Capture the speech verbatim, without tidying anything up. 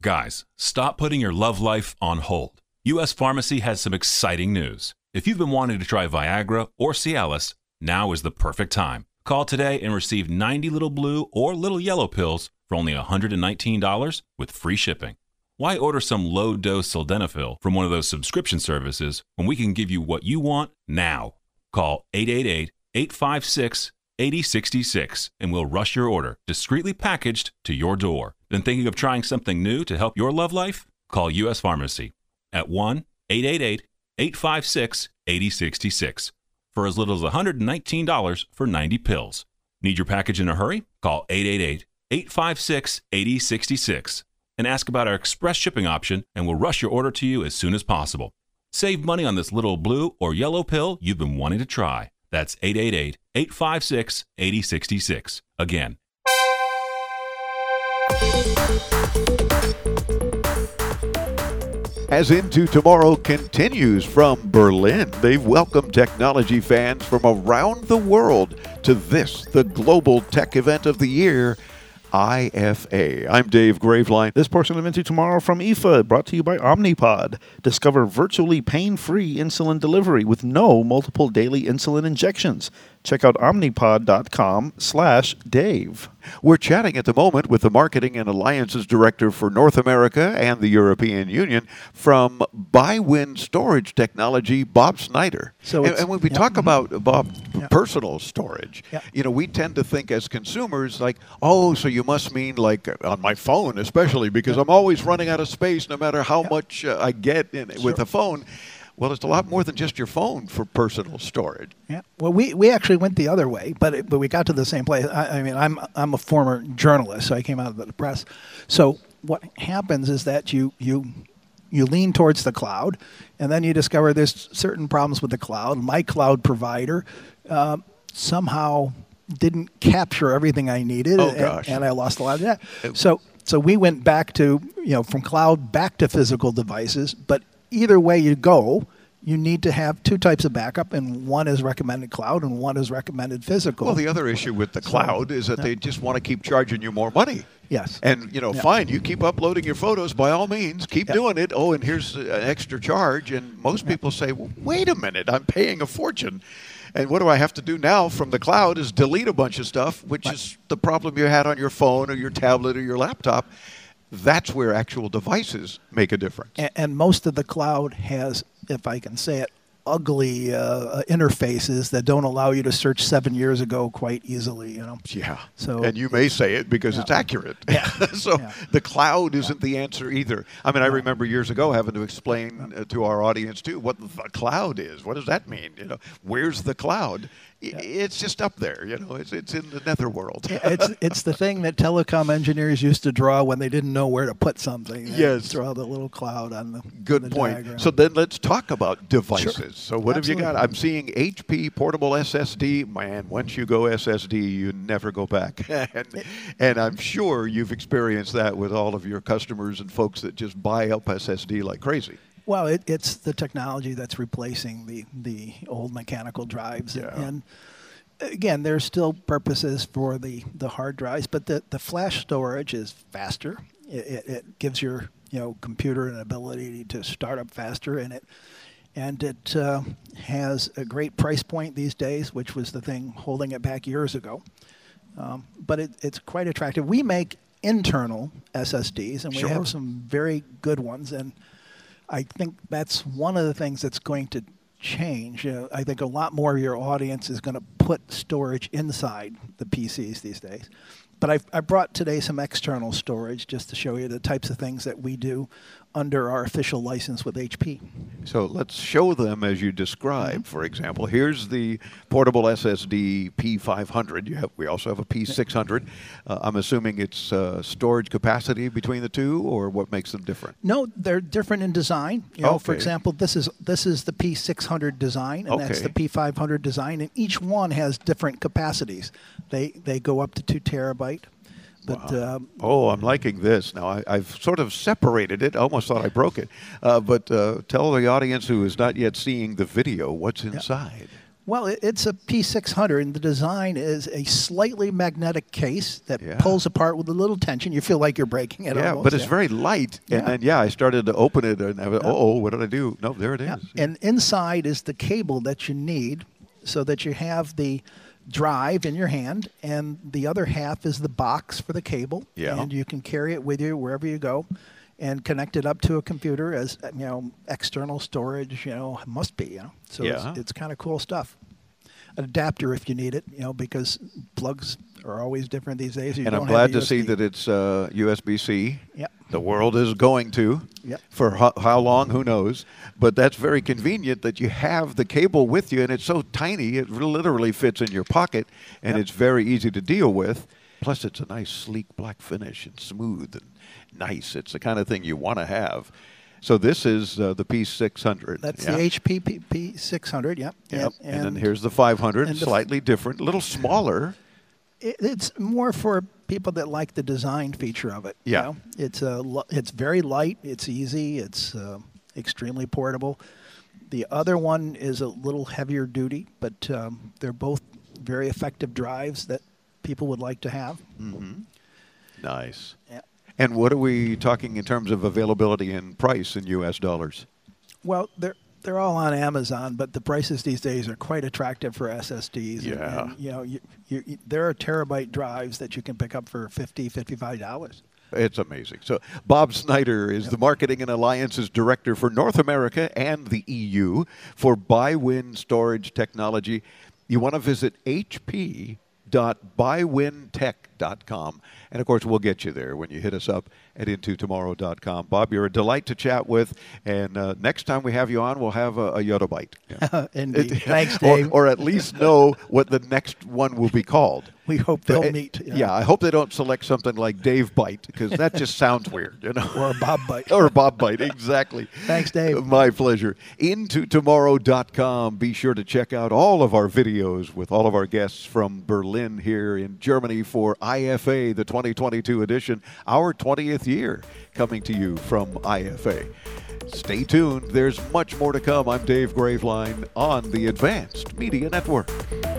Guys, stop putting your love life on hold. U S Pharmacy has some exciting news. If you've been wanting to try Viagra or Cialis, now is the perfect time. Call today and receive ninety little blue or little yellow pills for only one hundred nineteen dollars with free shipping. Why order some low-dose sildenafil from one of those subscription services when we can give you what you want now? Call eight eight eight, eight five six, eight zero six six and we'll rush your order, discreetly packaged, to your door. Been thinking of trying something new to help your love life? Call U S Pharmacy at one eight eight eight, eight five six, eight zero six six for as little as one hundred nineteen dollars for ninety pills. Need your package in a hurry? Call eight eight eight, eight five six, eight zero six six and ask about our express shipping option, and we'll rush your order to you as soon as possible. Save money on this little blue or yellow pill you've been wanting to try. That's eight eight eight, eight five six, eight zero six six. Again. As Into Tomorrow continues from Berlin, they've welcomed technology fans from around the world to this, the global tech event of the year, I F A. I'm Dave Graveline. This portion of Into Tomorrow from I F A, brought to you by Omnipod. Discover virtually pain-free insulin delivery with no multiple daily insulin injections. Check out omnipod.com slash Dave. We're chatting at the moment with the Marketing and Alliances Director for North America and the European Union from BuyWin Storage Technology, Bob Snyder. So and, and when we yeah. talk about, Bob, yeah. personal storage, yeah. you know, we tend to think as consumers like, oh, so you must mean like on my phone especially, because yeah. I'm always running out of space no matter how yeah. much uh, I get in, sure. with a phone. Well, it's a lot more than just your phone for personal storage. Yeah. Well, we, we actually went the other way, but it, but we got to the same place. I, I mean, I'm I'm a former journalist, so I came out of the press. So what happens is that you you you lean towards the cloud, and then you discover there's certain problems with the cloud. My cloud provider uh, somehow didn't capture everything I needed, oh, gosh. And, and I lost a lot of that. So so we went back to you know from cloud back to physical devices, but either way you go, you need to have two types of backup, and one is recommended cloud and one is recommended physical. Well, the other issue with the cloud so, is that yeah. they just want to keep charging you more money. Yes. And, you know, yeah. fine, you keep uploading your photos, by all means, keep yeah. doing it. Oh, and here's an extra charge. And most yeah. people say, well, wait a minute, I'm paying a fortune. And what do I have to do now from the cloud is delete a bunch of stuff, which right. is the problem you had on your phone or your tablet or your laptop. That's where actual devices make a difference. And, and most of the cloud has, if I can say it, ugly uh, interfaces that don't allow you to search seven years ago quite easily. You know. Yeah. So and you may say it because yeah. it's accurate. Yeah. so yeah. the cloud isn't yeah. the answer either. I mean, I remember years ago having to explain uh, to our audience too what the cloud is. What does that mean? You know, where's the cloud? Yeah. It's just up there, you know. It's it's in the netherworld. it's it's the thing that telecom engineers used to draw when they didn't know where to put something. They yes, draw the little cloud on the good on the point. diagram. So then let's talk about devices. Sure. So what Absolutely. have you got? I'm seeing H P portable S S D. Man, once you go S S D, you never go back. and, and I'm sure you've experienced that with all of your customers and folks that just buy up S S D like crazy. Well, it, it's the technology that's replacing the the old mechanical drives, yeah. and again, there's still purposes for the, the hard drives, but the, the flash storage is faster. It, it, it gives your you know computer an ability to start up faster, and it and it uh, has a great price point these days, which was the thing holding it back years ago. Um, but it, it's quite attractive. We make internal S S Ds, and we sure. have some very good ones, and I think that's one of the things that's going to change. You know, I think a lot more of your audience is going to put storage inside the P Cs these days. But I've, I brought today some external storage just to show you the types of things that we do under our official license with H P. So let's show them as you describe. Mm-hmm. For example, here's the portable S S D P five hundred. You have, we also have a P six hundred. Uh, I'm assuming it's uh, storage capacity between the two, or what makes them different? No, they're different in design. You know, okay. For example, this is this is the P six hundred design, and okay. that's the P five hundred design, and each one has different capacities. They they go up to two terabyte. But, wow. um, oh, I'm liking this. Now, I, I've sort of separated it. I almost thought I broke it. Uh, but uh, tell the audience who is not yet seeing the video what's inside. Well, it's a P six hundred, and the design is a slightly magnetic case that yeah. pulls apart with a little tension. You feel like you're breaking it. Yeah, almost. but it's yeah. very light. And yeah. then, yeah, I started to open it, and I was, yeah. oh, what did I do? No, there it is. Yeah. And inside is the cable that you need so that you have the drive in your hand, and the other half is the box for the cable. Yeah. And you can carry it with you wherever you go and connect it up to a computer as, you know, external storage, you know, must be, you know. So yeah. it's, it's kind of cool stuff. An adapter if you need it, you know, because plugs are always different these days. You and don't I'm glad have to see that it's uh, U S B C. Yep. The world is going to. Yep. For ho- how long, who knows. But that's very convenient that you have the cable with you, and it's so tiny, it literally fits in your pocket, and yep. it's very easy to deal with. Plus, it's a nice, sleek black finish and smooth and nice. It's the kind of thing you want to have. So this is uh, the P six hundred. That's yeah. the H P P six hundred, yep. Yep. And, and then here's the five hundred, and the slightly f- different, a little smaller. It, it's more for people that like the design feature of it. Yeah. You know? It's a, it's very light, it's easy, it's uh, extremely portable. The other one is a little heavier duty, but um, they're both very effective drives that people would like to have. Mm-hmm. Nice. Yeah. And what are we talking in terms of availability and price in U S dollars? Well, they're they're all on Amazon, but the prices these days are quite attractive for S S Ds. Yeah. And, and, you know, you, you, you, there are terabyte drives that you can pick up for fifty dollars, fifty-five dollars. It's amazing. So Bob Snyder is yep. the Marketing and Alliances Director for North America and the E U for ByWin Storage Technology. You want to visit H P dot bywintech dot com. And, of course, we'll get you there when you hit us up at into tomorrow dot com. Bob, you're a delight to chat with. And uh, next time we have you on, we'll have a, a Yottabyte. Yeah. Indeed. It, Thanks, Dave. Or, or at least know what the next one will be called. We hope they'll but, meet. Yeah. yeah, I hope they don't select something like Dave Bite, because that just sounds weird, you know. Or Bob Bite. Or Bob Bite, exactly. Thanks, Dave. My pleasure. into tomorrow dot com. Be sure to check out all of our videos with all of our guests from Berlin here in Germany for I F A, the twenty twenty-two edition, our twentieth year, coming to you from I F A. Stay tuned. There's much more to come. I'm Dave Graveline on the Advanced Media Network.